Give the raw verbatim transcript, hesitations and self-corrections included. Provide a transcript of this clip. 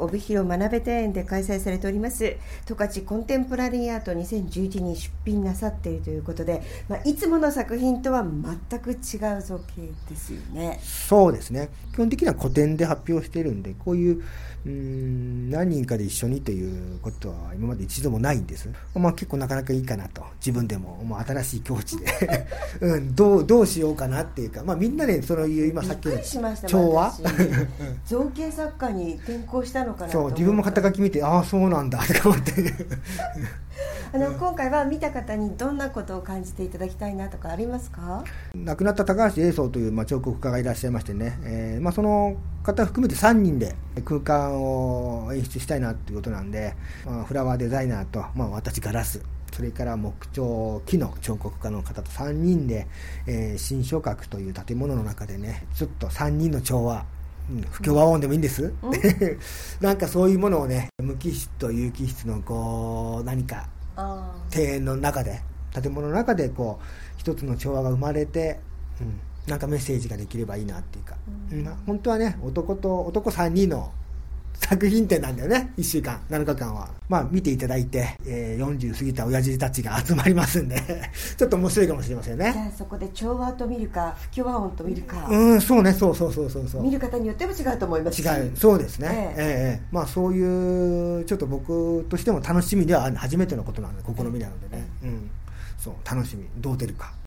帯広学べ庭園で開催されております十勝コンテンポラリーアートにせんじゅういちに出品なさっているということで、まあ、いつもの作品とは全く違う造形ですよね。 そうですね。基本的には個展で発表しているんで、こういう、うーん何人かで一緒にということは今まで一度もないんです。まあ、結構なかなかいいかなと、自分でももう新しい境地で、うん、どうどうしようかなっていうか、まあ、みんなでその今さっきの調和造形作家に転向したのかなとそう自分も肩書き見て、ああそうなんだとか思ってあの今回は見た方にどんなことを感じていただきたいなとかありますか？ 亡くなった高橋英宗という、まあ、彫刻家がいらっしゃいましてね、えーまあ、その方含めてさんにんで空間を演出したいなということなんで、まあ、フラワーデザイナーと、まあ、私ガラス、それから木彫木の彫刻家の方とさんにんで、えー、新書閣という建物の中でね、ちょっとさんにんの調和、うん、不協和音でもいいんです、うん、なんかそういうものをね、無機質と有機質のこう何か庭園の中で、建物の中でこう一つの調和が生まれて、うん、なんかメッセージができればいいなっていうか、うんまあ、本当はね、男と男さんにんの作品展なんだよね。いっしゅうかんなのかかんは、まあ、見ていただいて、えー、よんじゅう過ぎた親父たちが集まりますんでちょっと面白いかもしれませんね。 じゃあそこで調和と見るか不協和音と見るか、 うんそうね、そうそうそうそうそう、 見る方によっても違うと思いますし、 違う、そうですね、えええええ、まあそういうちょっと僕としても楽しみでは初めてのことなので、試みなのでね、ええ、うん、そう楽しみ、どう出るか。